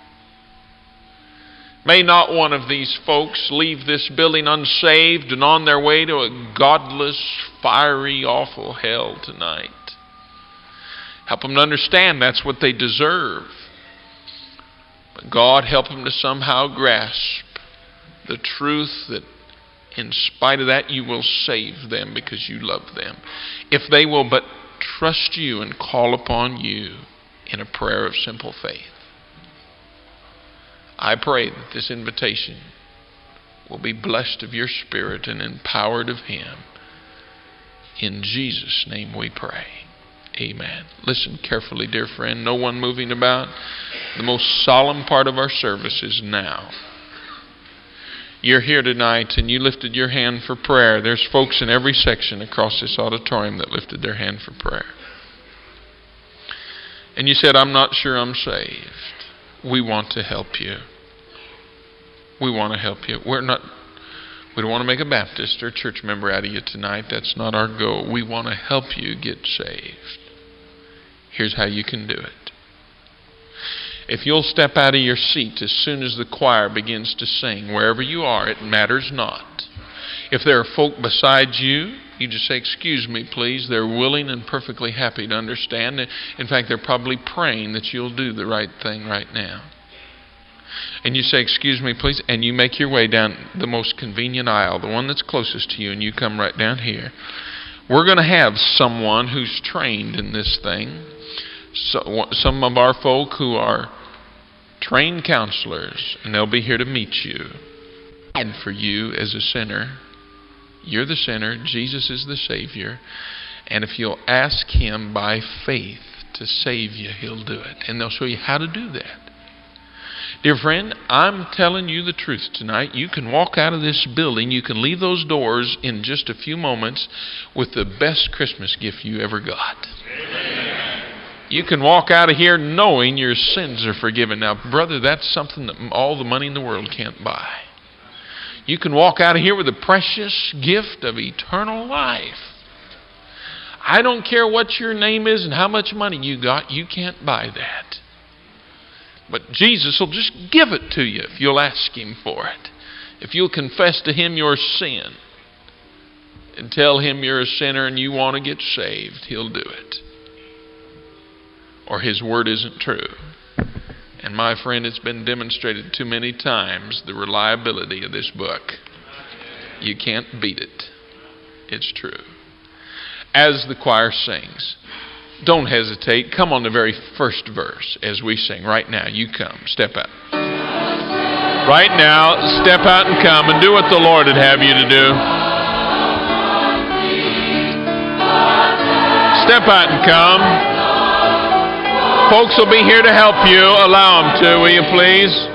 May not one of these folks leave this building unsaved and on their way to a godless, fiery, awful hell tonight. Help them to understand that's what they deserve. But God, help them to somehow grasp the truth that in spite of that you will save them because you love them. If they will but trust you and call upon you in a prayer of simple faith. I pray that this invitation will be blessed of your Spirit and empowered of Him. In Jesus' name we pray. Amen. Listen carefully, dear friend. No one moving about. The most solemn part of our service is now. You're here tonight and you lifted your hand for prayer. There's folks in every section across this auditorium that lifted their hand for prayer. And you said, I'm not sure I'm saved. We want to help you. We want to help you. We're not, we don't want to make a Baptist or a church member out of you tonight. That's not our goal. We want to help you get saved. Here's how you can do it. If you'll step out of your seat as soon as the choir begins to sing, wherever you are, it matters not. If there are folk beside you, you just say, excuse me, please. They're willing and perfectly happy to understand. In fact, they're probably praying that you'll do the right thing right now. And you say, excuse me, please, and you make your way down the most convenient aisle, the one that's closest to you, and you come right down here. We're going to have someone who's trained in this thing. So, some of our folk who are trained counselors, and they'll be here to meet you. And for you as a sinner, you're the sinner, Jesus is the Savior, and if you'll ask Him by faith to save you, He'll do it. And they'll show you how to do that. Dear friend, I'm telling you the truth tonight. You can walk out of this building, you can leave those doors in just a few moments with the best Christmas gift you ever got. Amen. You can walk out of here knowing your sins are forgiven. Now, brother, that's something that all the money in the world can't buy. You can walk out of here with the precious gift of eternal life. I don't care what your name is and how much money you got, you can't buy that. But Jesus will just give it to you if you'll ask Him for it. If you'll confess to Him your sin and tell Him you're a sinner and you want to get saved, He'll do it. Or His word isn't true. And my friend, it's been demonstrated too many times, the reliability of this book. You can't beat it. It's true. As the choir sings, don't hesitate. Come on the very first verse as we sing. Right now, you come. Step out. Right now, step out and come and do what the Lord would have you to do. Step out and come. Folks will be here to help you. Allow them to, will you please?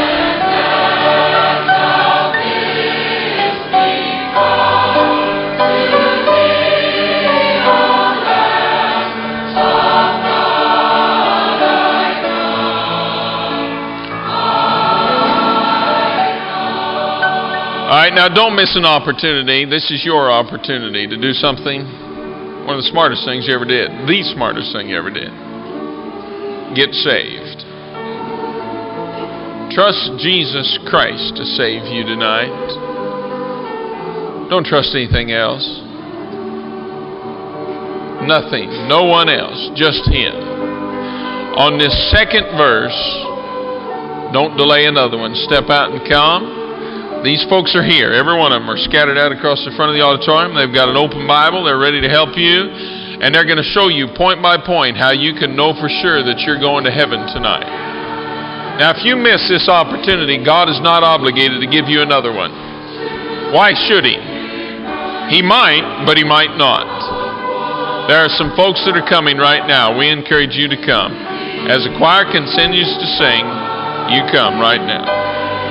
All right, now don't miss an opportunity. This is your opportunity to do something. One of the smartest things you ever did. The smartest thing you ever did. Get saved. Trust Jesus Christ to save you tonight. Don't trust anything else. Nothing. No one else. Just Him. On this second verse, don't delay another one. Step out and come. These folks are here. Every one of them are scattered out across the front of the auditorium. They've got an open Bible. They're ready to help you. And they're going to show you point by point how you can know for sure that you're going to heaven tonight. Now, if you miss this opportunity, God is not obligated to give you another one. Why should He? He might, but He might not. There are some folks that are coming right now. We encourage you to come. As the choir continues to sing, you come right now.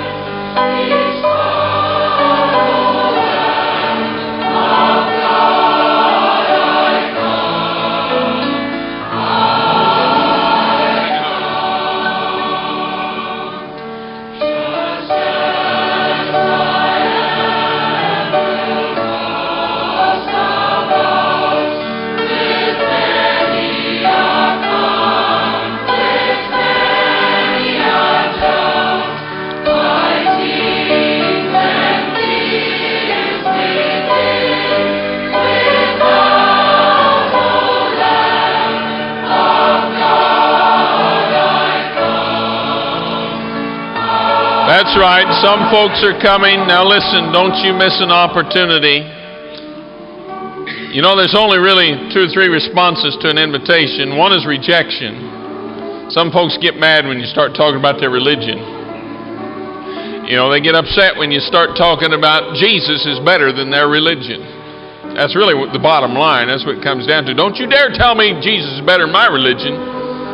That's right. Some folks are coming. Now listen, don't you miss an opportunity. You know, there's only really two or three responses to an invitation. One is rejection. Some folks get mad when you start talking about their religion. You know, they get upset when you start talking about Jesus is better than their religion. That's really what the bottom line. That's what it comes down to. Don't you dare tell me Jesus is better than my religion.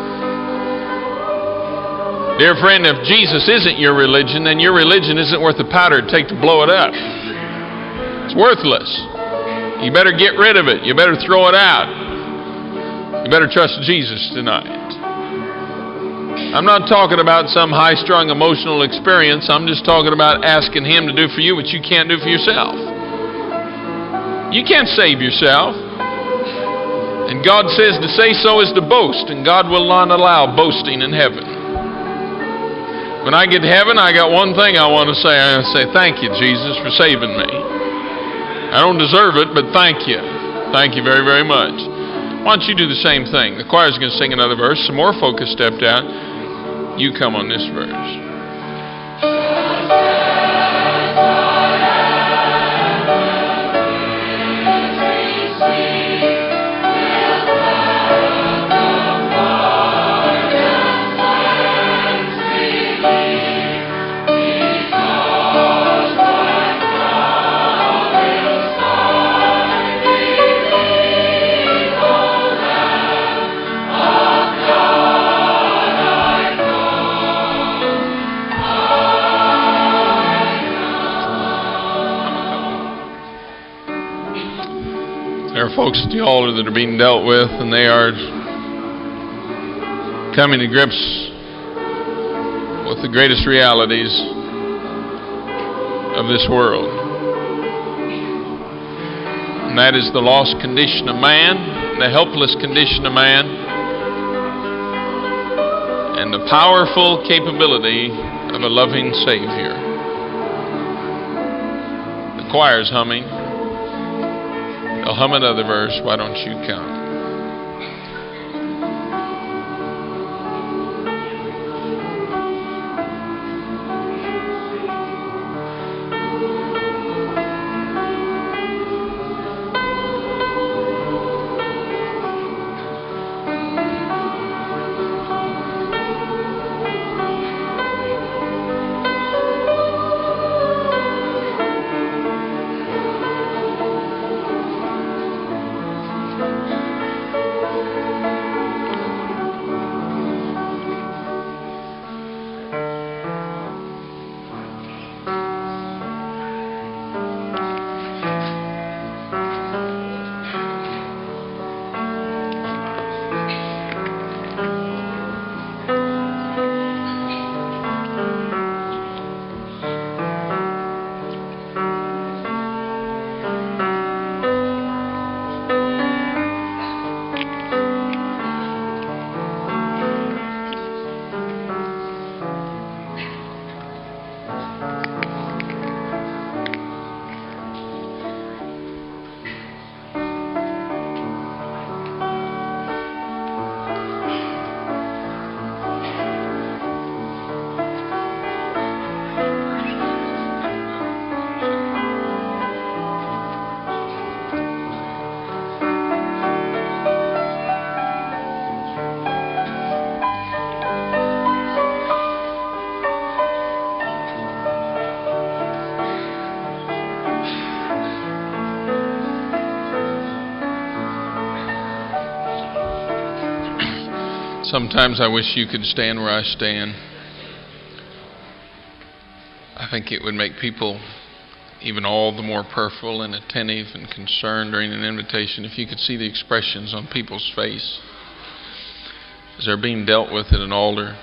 Dear friend, if Jesus isn't your religion, then your religion isn't worth the powder it takes to blow it up. It's worthless. You better get rid of it. You better throw it out. You better trust Jesus tonight. I'm not talking about some high-strung emotional experience. I'm just talking about asking Him to do for you what you can't do for yourself. You can't save yourself. And God says to say so is to boast, and God will not allow boasting in heaven. When I get to heaven, I got one thing I want to say. I want to say, thank you, Jesus, for saving me. I don't deserve it, but thank you. Thank you very, very much. Why don't you do the same thing? The choir's going to sing another verse. Some more folk have stepped out. You come on this verse. There are folks at the altar that are being dealt with, and they are coming to grips with the greatest realities of this world. And that is the lost condition of man, the helpless condition of man, and the powerful capability of a loving Savior. The choir's humming. They'll hum another verse. Why don't you come? Sometimes I wish you could stand where I stand. I think it would make people even all the more prayerful and attentive and concerned during an invitation if you could see the expressions on people's face as they're being dealt with at an altar.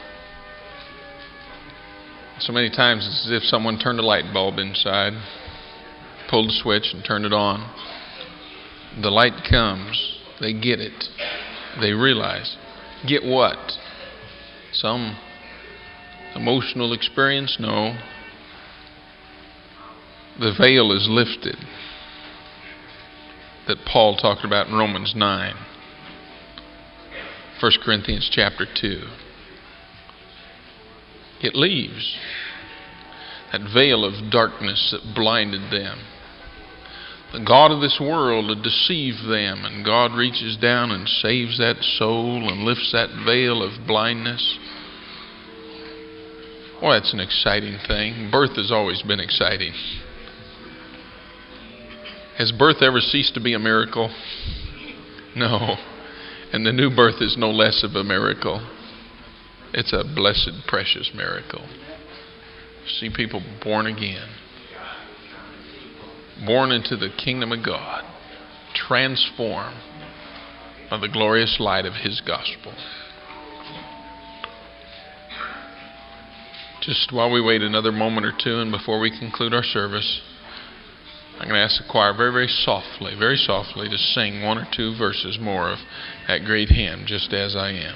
So many times it's as if someone turned a light bulb inside, pulled a switch and turned it on. The light comes. They get it. They realize. Get what? Some emotional experience? No. The veil is lifted that Paul talked about in Romans nine. First Corinthians chapter two. It leaves. That veil of darkness that blinded them. The god of this world had deceived them, and God reaches down and saves that soul and lifts that veil of blindness. Well, that's an exciting thing. Birth has always been exciting. Has birth ever ceased to be a miracle? No. And the new birth is no less of a miracle. It's a blessed, precious miracle. See people born again. Born into the kingdom of God. Transformed by the glorious light of His gospel. Just while we wait another moment or two and before we conclude our service, I'm going to ask the choir very, very softly, very softly to sing one or two verses more of that great hymn, Just As I Am.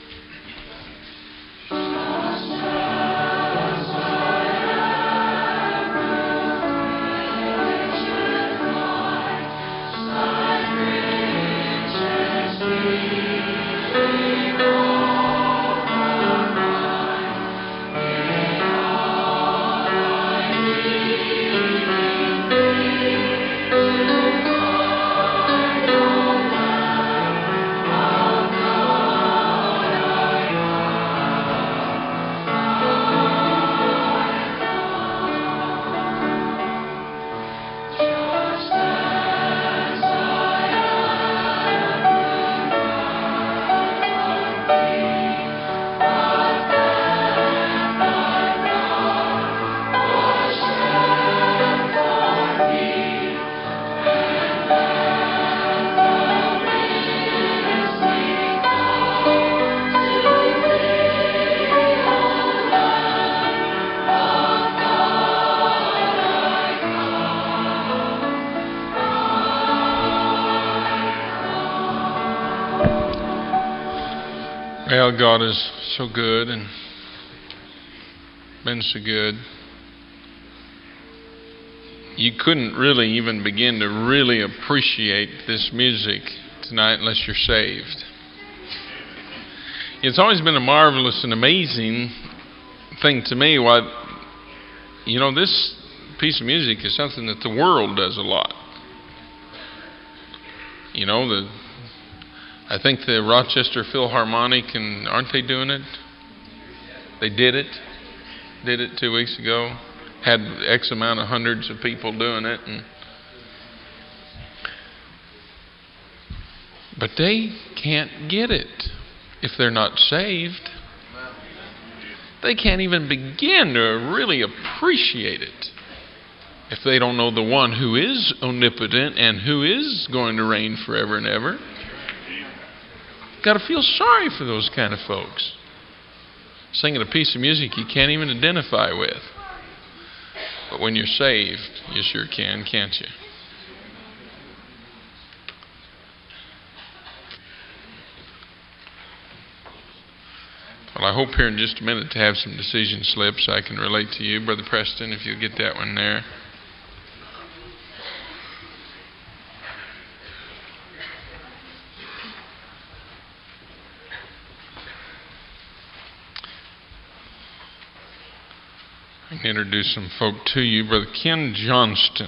Well, God is so good and been so good. You couldn't really even begin to really appreciate this music tonight unless you're saved. It's always been a marvelous and amazing thing to me. Why, you know, this piece of music is something that the world does a lot. You know, the I think the Rochester Philharmonic, and aren't they doing it? They did it. Did it two weeks ago. Had X amount of hundreds of people doing it. And but they can't get it if they're not saved. They can't even begin to really appreciate it if they don't know the one who is omnipotent and who is going to reign forever and ever. Got to feel sorry for those kind of folks. Singing a piece of music you can't even identify with. But when you're saved, you sure can, can't you? Well, I hope here in just a minute to have some decision slips I can relate to you. Brother Preston, if you'll get that one there. I can introduce some folk to you. Brother Ken Johnston.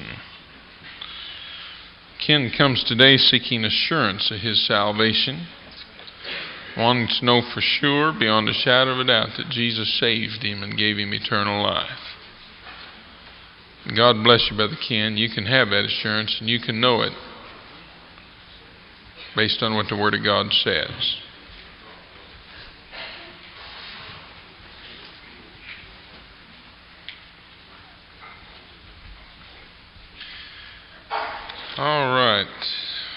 Ken comes today seeking assurance of his salvation, wanting to know for sure, beyond a shadow of a doubt, that Jesus saved him and gave him eternal life. God bless you, Brother Ken. You can have that assurance and you can know it based on what the Word of God says.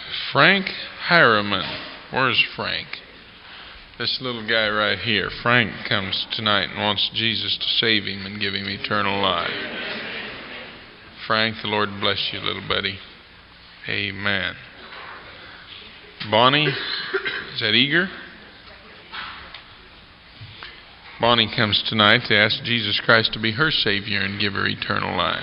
Frank Harriman. Where's Frank? This little guy right here. Frank comes tonight and wants Jesus to save him and give him eternal life. Frank, the Lord bless you, little buddy. Amen. Bonnie, is that Eager? Bonnie comes tonight to ask Jesus Christ to be her Savior and give her eternal life.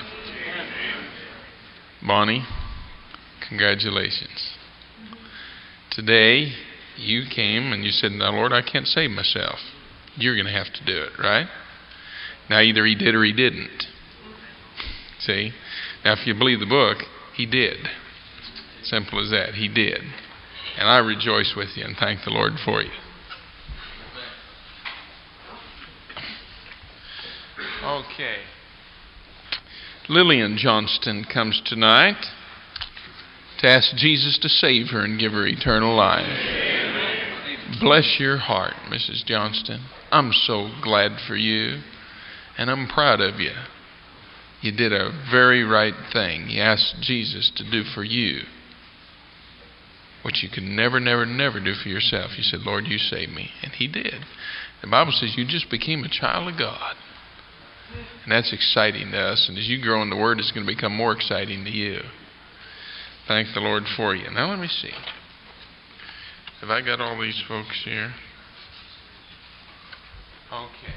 Bonnie, congratulations. Today, you came and you said, now, Lord, I can't save myself. You're going to have to do it, right? Now, either he did or he didn't. See? Now, if you believe the book, he did. Simple as that. He did. And I rejoice with you and thank the Lord for you. Okay. Lillian Johnston comes tonight to ask Jesus to save her and give her eternal life. Amen. Bless your heart, Missus Johnston. I'm so glad for you, and I'm proud of you. You did a very right thing. You asked Jesus to do for you what you could never, never, never do for yourself. You said, Lord, you save me. And he did. The Bible says you just became a child of God. And that's exciting to us. And as you grow in the Word, it's going to become more exciting to you. Thank the Lord for you. Now let me see. Have I got all these folks here? Okay.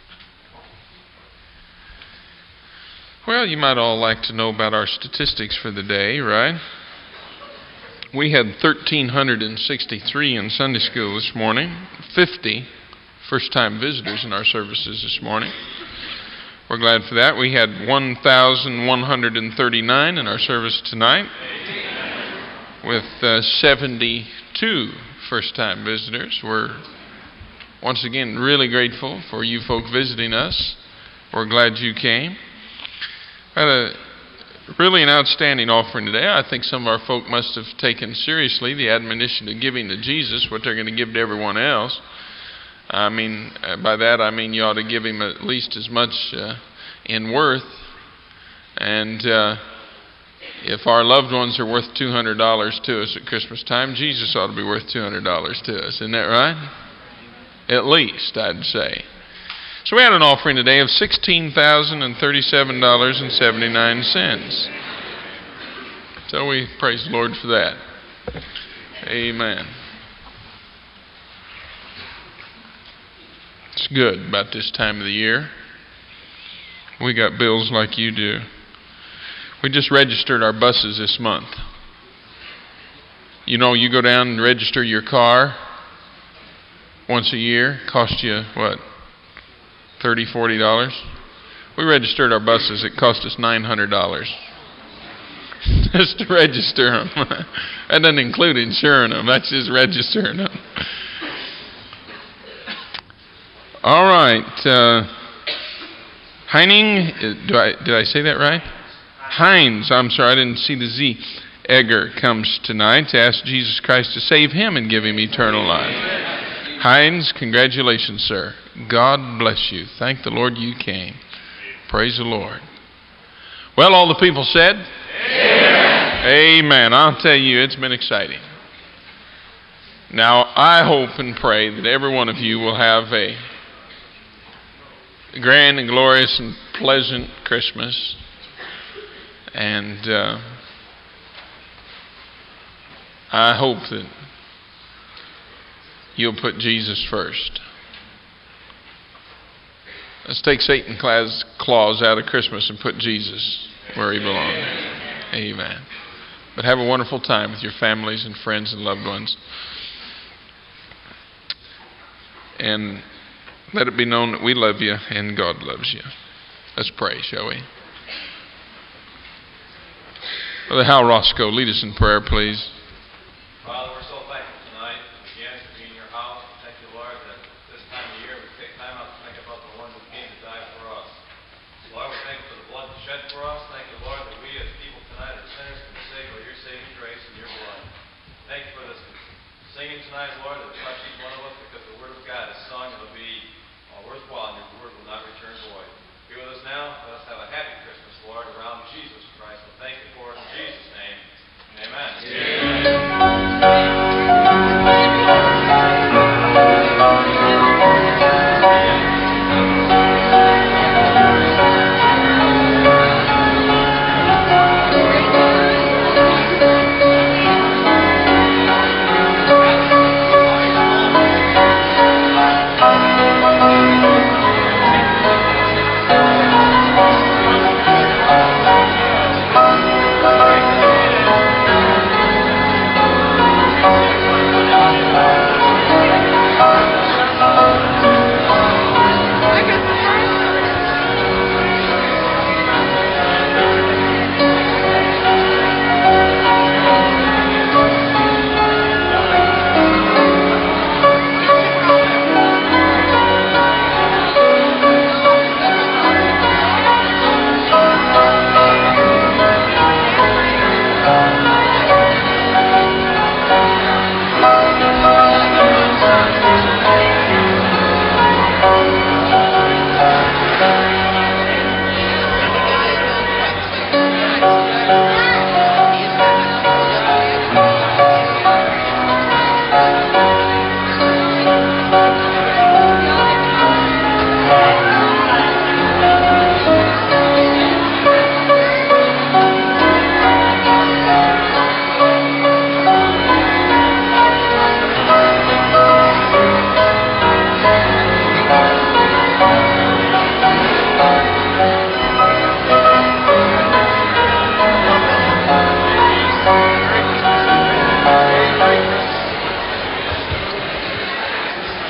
Well, you might all like to know about our statistics for the day, right? We had one thousand three hundred sixty-three in Sunday school this morning, fifty first-time visitors in our services this morning. We're glad for that. We had one thousand one hundred thirty-nine in our service tonight, with uh, seventy-two first-time visitors. We're once again really grateful for you folk visiting us. We're glad you came. Had a really an outstanding offering today. I think some of our folk must have taken seriously the admonition of giving to Jesus what they're going to give to everyone else. I mean, by that I mean you ought to give him at least as much uh, in worth. And uh, if our loved ones are worth two hundred dollars to us at Christmas time, Jesus ought to be worth two hundred dollars to us. Isn't that right? At least, I'd say. So we had an offering today of sixteen thousand thirty-seven dollars and seventy-nine cents. So we praise the Lord for that. Amen. It's good about this time of the year. We got bills like you do. We just registered our buses this month. You know, you go down and register your car once a year. Cost you, what, thirty dollars, forty dollars? We registered our buses. It cost us nine hundred dollars. Just to register them. That doesn't include insuring them. That's just registering them. All right. Uh, Heining, do I, did I say that right? Hines, I'm sorry, I didn't see the Z. Egger comes tonight to ask Jesus Christ to save him and give him eternal life. Hines, congratulations, sir. God bless you. Thank the Lord you came. Praise the Lord. Well, all the people said? Amen. Amen. I'll tell you, it's been exciting. Now, I hope and pray that every one of you will have a grand and glorious and pleasant Christmas. And uh, I hope that you'll put Jesus first. Let's take Satan's claws out of Christmas and put Jesus where he belongs. Amen. But have a wonderful time with your families and friends and loved ones. And let it be known that we love you and God loves you. Let's pray, shall we? Brother Hal Roscoe, lead us in prayer, please. Father, we're so thankful tonight again to be in your house. Thank you, Lord, that this time of year we take time out to think about the one who came to die for us. Lord, we thank you for the blood shed for us. Thank you, Lord, that we as people tonight are sinners can be saved by your saving grace and your blood. Thank you for this singing tonight, Lord, that touch each one of us because the word of God is sung. It'll be uh, worthwhile and your word will not return void. Be with us now. Let us have a happy Christmas, Lord, around Jesus.